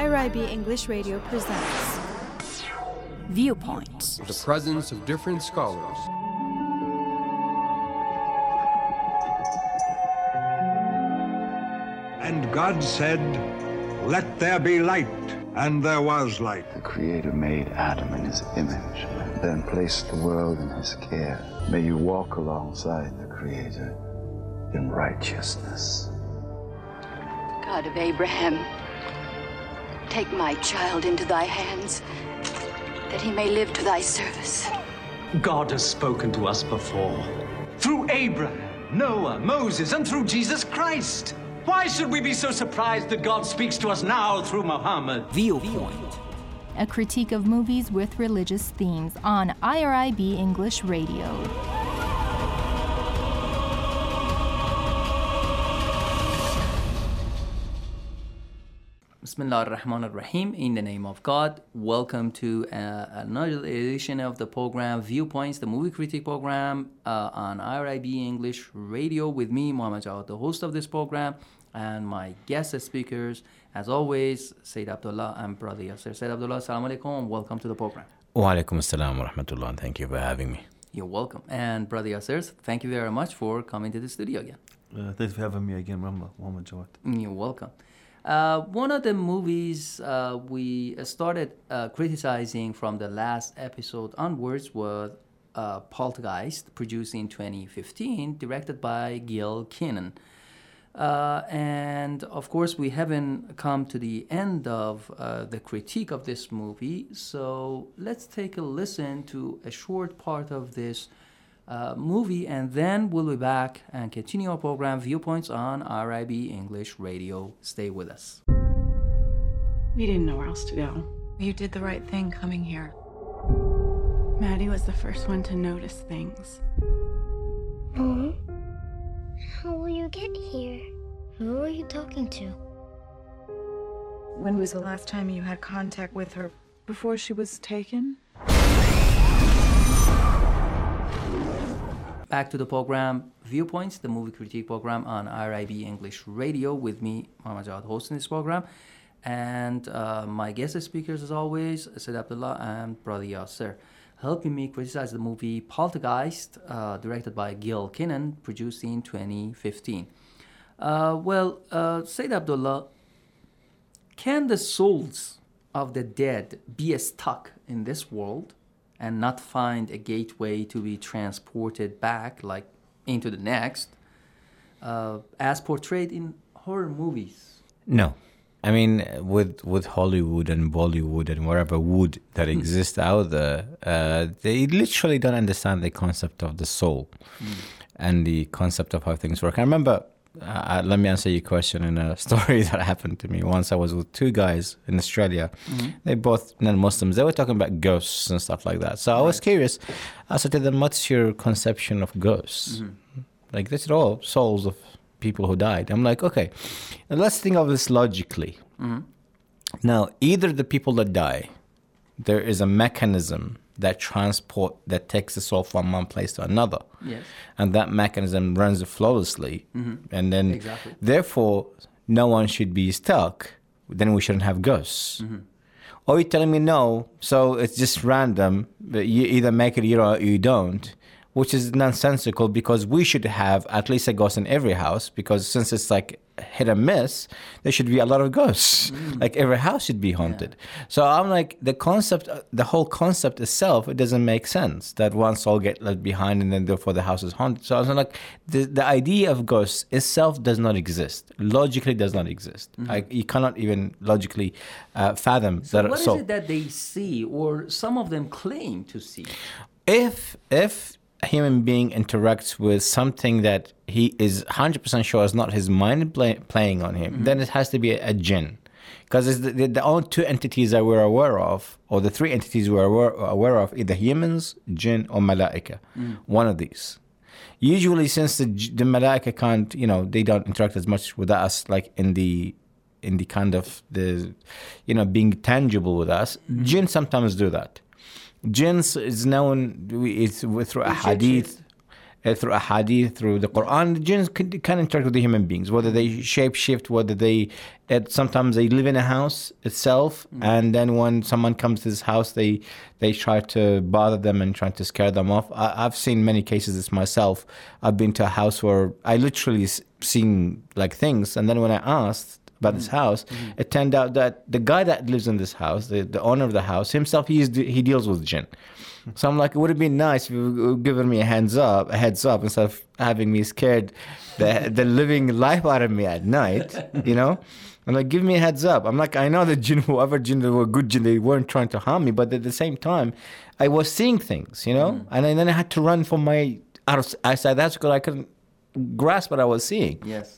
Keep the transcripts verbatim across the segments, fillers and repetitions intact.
I R I B English Radio presents Viewpoints. The presence of different scholars. And God said, "Let there be light," and there was light. The Creator made Adam in his image, and then placed the world in his care. May you walk alongside the Creator in righteousness. God of Abraham, take my child into thy hands, that he may live to thy service. God has spoken to us before, through Abraham, Noah, Moses, and through Jesus Christ. Why should we be so surprised that God speaks to us now through Muhammad? Viewpoint, a critique of movies with religious themes on I R I B English Radio. Bismillah ar-Rahman ar-Rahim. In the name of God, welcome to uh, another edition of the program Viewpoints, the movie critique program uh, on I R I B English Radio with me, Muhammad Jawad, the host of this program, and my guest speakers, as always, Sayyid Abdullah and Brother Yasser. Sayyid Abdullah, assalamu alaikum, and welcome to the program. Wa alaikum assalam wa rahmatullah, and thank you for having me. You're welcome. And Brother Yasser, thank you very much for coming to the studio again. Uh, thanks for having me again, Muhammad Jawad. You're welcome. Uh, one of the movies uh, we started uh, criticizing from the last episode onwards was uh, Poltergeist, produced in twenty fifteen, directed by Gil Kenan. Uh, and of course, we haven't come to the end of uh, the critique of this movie, so let's take a listen to a short part of this uh, movie, and then we'll be back and continue our program Viewpoints on I R I B English Radio. Stay with us. We didn't know where else to go. You did the right thing coming here. Maddie was the first one to notice things. Mom? How will you get here? Who are you talking to? When was the last time you had contact with her? Before she was taken? Back to the program Viewpoints, the movie critique program on I R I B English Radio with me, Muhammad Jawad, hosting this program. And uh, my guest speakers, as always, Sayyid Abdullah and Brother Yasser, helping me criticize the movie Poltergeist, uh, directed by Gil Kenan, produced in twenty fifteen. Uh, well, uh, Sayyid Abdullah, can the souls of the dead be stuck in this world and not find a gateway to be transported back, like into the next, uh, as portrayed in horror movies? No. I mean, with with Hollywood and Bollywood and whatever wood that mm. exists out there, uh, they literally don't understand the concept of the soul mm. and the concept of how things work. I remember, uh, let me answer your question in a story that happened to me. Once I was with two guys in Australia. Mm-hmm. They both non-Muslims. They were talking about ghosts and stuff like that. So right. I was curious. I said to them, what's your conception of ghosts? Mm-hmm. Like, this is all souls of people who died. I'm like, okay, now let's think of this logically. Mm-hmm. Now, either the people that die, there is a mechanism that transport, that takes the soul from one place to another. Yes. And that mechanism runs flawlessly. Mm-hmm. And then, exactly. Therefore, no one should be stuck. Then we shouldn't have ghosts. Mm-hmm. Or you're telling me no, so it's just random. But you either make it or you don't. Which is nonsensical, because we should have at least a ghost in every house, because since it's like hit and miss, there should be a lot of ghosts. Mm. Like every house should be haunted. Yeah. So I'm like, the concept, the whole concept itself, it doesn't make sense that one soul get left behind and then therefore the house is haunted. So I was like, the, the idea of ghosts itself does not exist. Logically does not exist. Mm-hmm. I, you cannot even logically uh, fathom so that. What so is it that they see, or some of them claim to see? If, if, a human being interacts with something that he is one hundred percent sure is not his mind play, playing on him, mm-hmm. then it has to be a, a jinn. Because it's the, the, the only two entities that we're aware of, or the three entities we're aware, aware of, either humans, jinn, or malaika. Mm. One of these. Usually, since the, the malaika can't, you know, they don't interact as much with us, like in the in the kind of the, you know, being tangible with us, mm-hmm. jinn sometimes do that. Jinns is known it's through a hadith. uh, through a hadith, through the Quran. The jinns can, can interact with the human beings, whether they shape shift, whether they, it, sometimes they live in a house itself, mm. and then when someone comes to this house, they they try to bother them and try to scare them off. I, I've seen many cases this myself. I've been to a house where I literally seen like things, and then when I asked about mm. this house, mm. it turned out that the guy that lives in this house, the, the owner of the house himself, he is, he deals with jinn. So I'm like, it would have been nice if you were giving me a hands up, a heads up, instead of having me scared the the living life out of me at night, you know? I'm like, give me a heads up. I'm like, I know the jinn, whoever jinn, they were good jinn, they weren't trying to harm me, but at the same time, I was seeing things, you know? Mm. And then I had to run from my outside. That's because I couldn't grasp what I was seeing. Yes.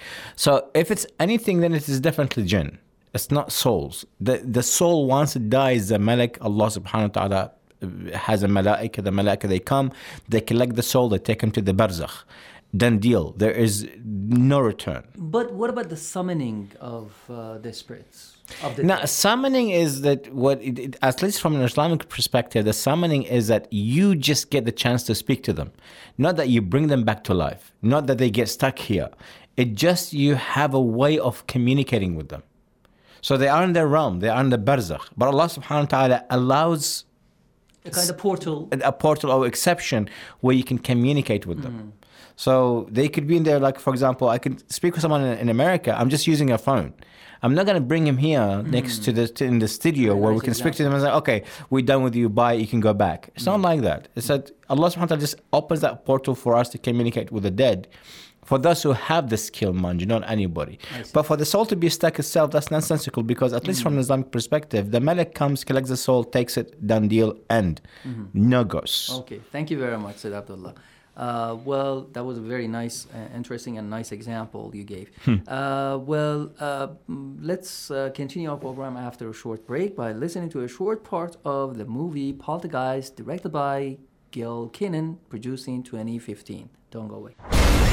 So if it's anything, then it is definitely jinn. It's not souls. The the soul, once it dies, the malak, Allah subhanahu wa ta'ala has a malaika. The malaika, they come, they collect the soul, they take him to the barzakh. Done deal. There is no return. But what about the summoning of uh, the spirits? Of the now, dead? Summoning is that what, it, it, at least from an Islamic perspective, the summoning is that you just get the chance to speak to them. Not that you bring them back to life. Not that they get stuck here. It just, you have a way of communicating with them. So they are in their realm, they are in the barzakh. But Allah subhanahu wa ta'ala allows a kind of portal. A portal or exception where you can communicate with them. Mm. So they could be in there, like, for example, I could speak with someone in, in America. I'm just using a phone. I'm not going to bring him here mm. next to the to, in the studio Very where nice we can example. speak to them and say, okay, we're done with you, bye, you can go back. It's mm. not like that. It's that Allah subhanahu wa ta'ala just opens that portal for us to communicate with the dead. For those who have the skill, mind you, not anybody. But for the soul to be stuck itself, that's nonsensical, because at least mm. from an Islamic perspective, the malak comes, collects the soul, takes it, done deal, end. Mm-hmm. No goes. Okay, thank you very much, Sayyid Abdullah. Uh, well, that was a very nice, uh, interesting and nice example you gave. Hmm. Uh, well, uh, let's uh, continue our program after a short break by listening to a short part of the movie Poltergeist, directed by Gil Kinnan, producing twenty fifteen. Don't go away.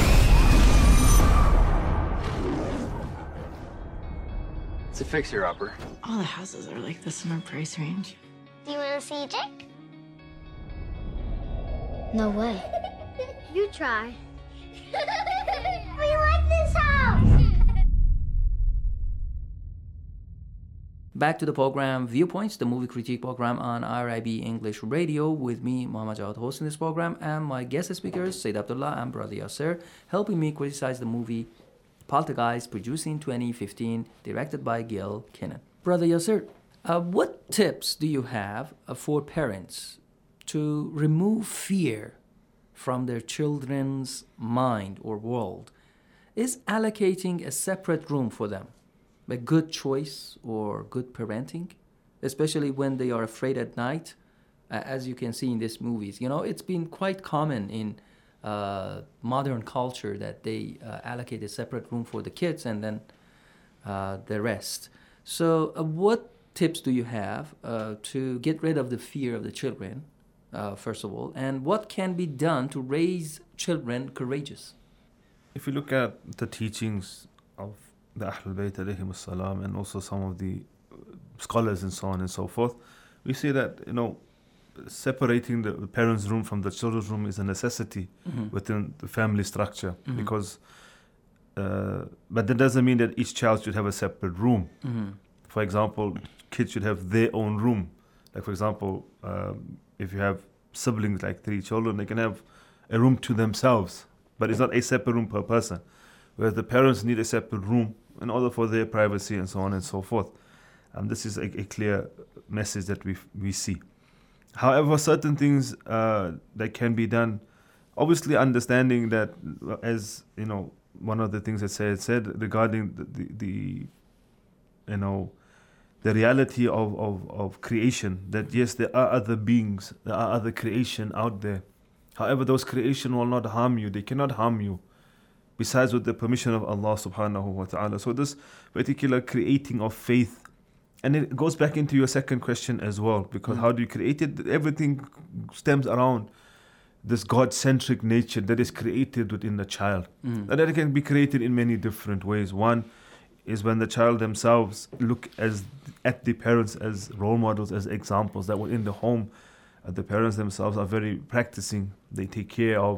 It's a fixer-upper. All the houses are like this in our price range. Do you want to see Jake? No way. You try. We like this house! Back to the program Viewpoints, the movie critique program on I R I B English Radio, with me, Muhammad Jawad, hosting this program, and my guest speakers, Sayyid Abdullah and Brother Yasser, helping me criticize the movie Poltergeist, producing twenty fifteen, directed by Gil Kinnan. Brother Yasser, uh, what tips do you have uh, for parents to remove fear from their children's mind or world? Is allocating a separate room for them a good choice or good parenting, especially when they are afraid at night, uh, as you can see in these movies? You know, it's been quite common in uh, modern culture that they uh, allocate a separate room for the kids and then uh, the rest. So uh, what tips do you have uh, to get rid of the fear of the children, uh, first of all, and what can be done to raise children courageous? If you look at the teachings of the Ahlul Bayt alayhim as-salam and also some of the scholars and so on and so forth, we see that, you know, separating the parents' room from the children's room is a necessity mm-hmm. within the family structure, mm-hmm. because uh, but that doesn't mean that each child should have a separate room. Mm-hmm. For example, kids should have their own room. Like, for example, um, if you have siblings, like three children, they can have a room to themselves, but it's not a separate room per person, whereas the parents need a separate room in order for their privacy and so on and so forth. And um, this is a, a clear message that we we see. However, certain things uh, that can be done, obviously understanding that, as you know, one of the things that said said regarding the, the, the you know, the reality of, of, of creation, that yes, there are other beings, there are other creation out there. However, those creation will not harm you. They cannot harm you, besides with the permission of Allah subhanahu wa ta'ala. So this particular creating of faith, and it goes back into your second question as well, because mm. how do you create it? Everything stems around this God-centric nature that is created within the child. Mm. And that can be created in many different ways. One is when the child themselves look as at the parents as role models, as examples, that within the home, uh, the parents themselves are very practicing. They take care of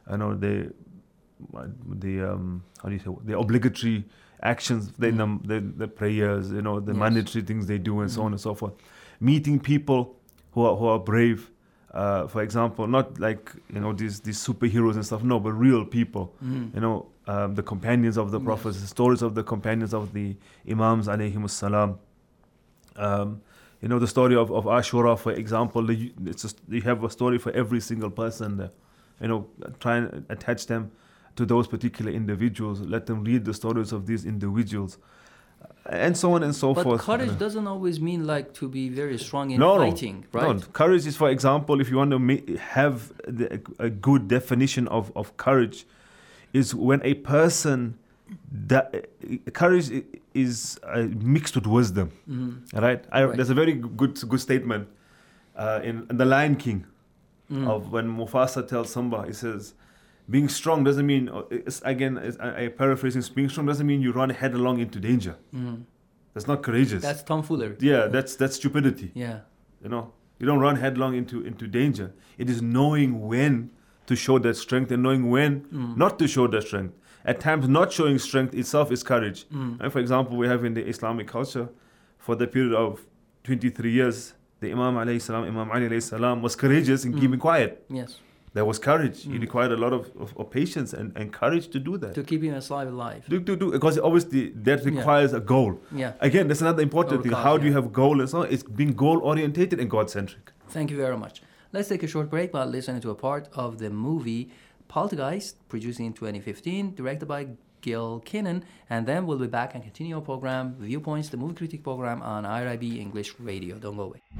I know the the um, how do you say the obligatory actions, they, mm. the, the prayers, you know, the yes. mandatory things they do, and mm. so on and so forth. Meeting people who are who are brave, uh, for example, not like you know these these superheroes and stuff, no, but real people. Mm. You know, um, the companions of the yes. prophets, the stories of the companions of the Imams alayhimus salam. Um, you know, the story of, of Ashura, for example, the, it's just, you have a story for every single person there. You know, try and attach them to those particular individuals, let them read the stories of these individuals, and so on and so but forth. But courage doesn't always mean like to be very strong in no, fighting, no, right? No, courage is, for example, if you want to ma- have the, a good definition of, of courage, is when a person, that courage is uh, mixed with wisdom, mm-hmm. right? I, right? There's a very good good statement uh, in, in The Lion King, mm. of when Mufasa tells Simba, he says, being strong doesn't mean, it's, again, it's, I, I paraphrasing, being strong doesn't mean you run headlong into danger. Mm. That's not courageous. That's tomfoolery. Yeah, that's that's stupidity. Yeah. You know, you don't run headlong into, into danger. It is knowing when to show that strength and knowing when mm. not to show that strength. At times, not showing strength itself is courage. Mm. And for example, we have in the Islamic culture, for the period of twenty-three years, the Imam alayhi salam, Imam Ali alayhi salam, was courageous in mm. keeping quiet. Yes. There was courage. Mm. It required a lot of, of, of patience and, and courage to do that. To keep him alive alive. Do, do, do, because obviously that requires yeah. a goal. Yeah. Again, that's another important Or thing. God, How yeah. do you have goal and so on? It's being goal-orientated and God-centric. Thank you very much. Let's take a short break while listening to a part of the movie Poltergeist, produced in twenty fifteen, directed by Gil Kinnan, and then we'll be back and continue our program, Viewpoints, the movie critique program on I R I B English Radio. Don't go away.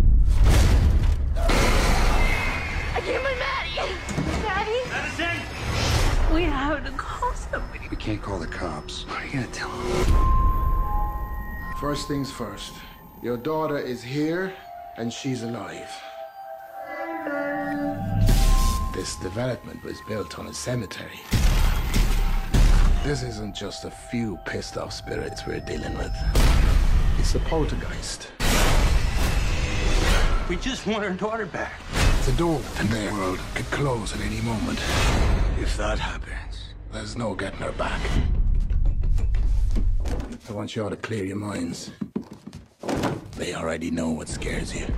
I can't find Maddie! Maddie? Madison! We have to call somebody. We can't call the cops. What are you gonna tell them? First things first. Your daughter is here, and she's alive. This development was built on a cemetery. This isn't just a few pissed off spirits we're dealing with. It's a poltergeist. We just want our daughter back. The door to their world could close at any moment. If that happens, there's no getting her back. I want you all to clear your minds. They already know what scares you.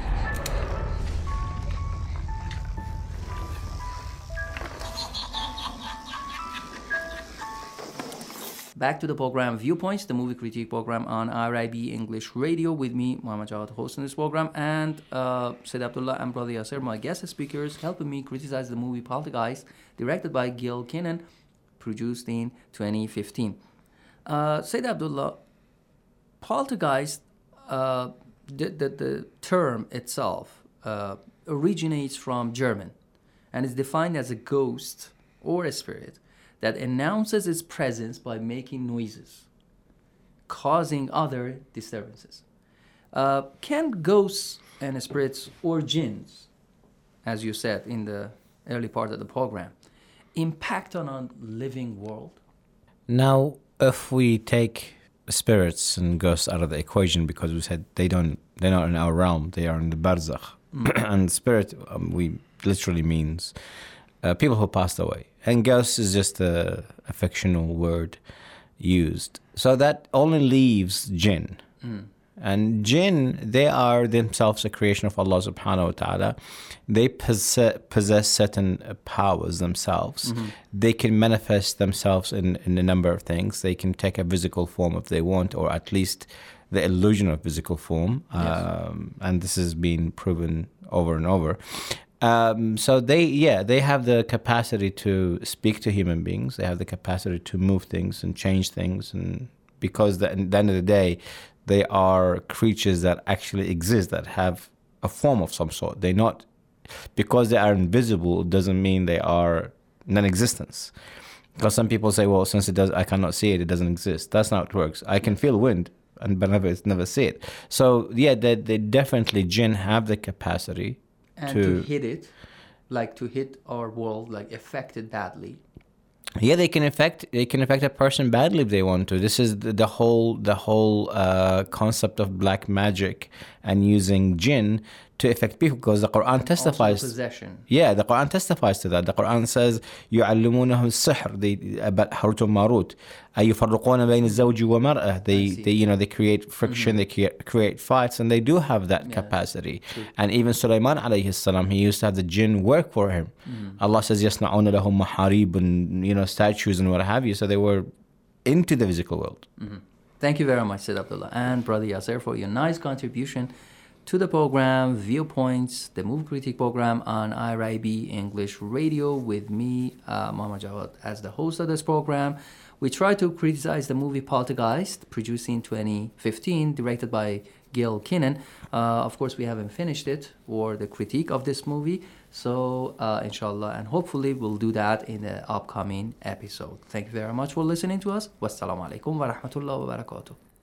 Back to the program Viewpoints, the movie critique program on I R I B English Radio, with me, Muhammad Jawad, hosting this program, and uh, Said Abdullah and Brother Yasser, my guest speakers, helping me criticize the movie Poltergeist, directed by Gil Kinnan, produced in twenty fifteen. Uh, Said Abdullah, Poltergeist, uh, the, the, the term itself uh, originates from German and is defined as a ghost or a spirit that announces its presence by making noises, causing other disturbances. Uh, can ghosts and spirits or jinns, as you said in the early part of the program, impact on a living world? Now, if we take spirits and ghosts out of the equation, because we said they don't, they're not in our realm, they are in the barzakh. Mm. And spirit, um, we literally means uh, people who passed away. And ghost is just a, a fictional word used. So that only leaves jinn. Mm. And jinn, they are themselves a creation of Allah subhanahu wa ta'ala. They possess, possess certain powers themselves. Mm-hmm. They can manifest themselves in, in a number of things. They can take a physical form if they want, or at least the illusion of physical form. Yes. Um, and this has been proven over and over. Um, so they, yeah, they have the capacity to speak to human beings. They have the capacity to move things and change things. And because the, at the end of the day, they are creatures that actually exist, that have a form of some sort. They're not, because they are invisible, doesn't mean they are non-existence. Because some people say, well, since it does, I cannot see it, it doesn't exist. That's not how it works. I can feel wind, and but never, never see it. So yeah, they, they definitely, jinn have the capacity and to, to hit it, like to hit our world, like affect it badly. Yeah, they can affect they can affect a person badly if they want to. This is the, the whole the whole uh, concept of black magic and using jinn to affect people, because the Quran testifies. Also possession. Yeah, the Quran testifies to that. The Quran says, يُعَلِّمُونَهُ السِّحْرِ, they about Harut and Marut. يُفَرِّقُونَ بَيْنَ الزَّوْجِ وَمَرْأَةِ. They, they, you know, they create friction, mm-hmm. they create, create fights, and they do have that yeah, capacity. And even Sulaiman alayhi salam, he used to have the jinn work for him. Mm-hmm. Allah says, يَصْنَعُونَ لَهُمْ مَحَارِيبٌ, and, you know, statues and what have you. So they were into the physical world. Mm-hmm. Thank you very much, Sayyid Abdullah and Brother Yasser, for your nice contribution to the program Viewpoints, the movie critique program on I R I B English Radio, with me, uh, Muhammad Jawad, as the host of this program. We try to criticize the movie Poltergeist, produced in twenty fifteen, directed by Gil Kinnan. Uh, of course, we haven't finished it, or the critique of this movie. So, uh, inshallah, and hopefully we'll do that in the upcoming episode. Thank you very much for listening to us. Wassalamu alaikum wa rahmatullahi wa barakatuh.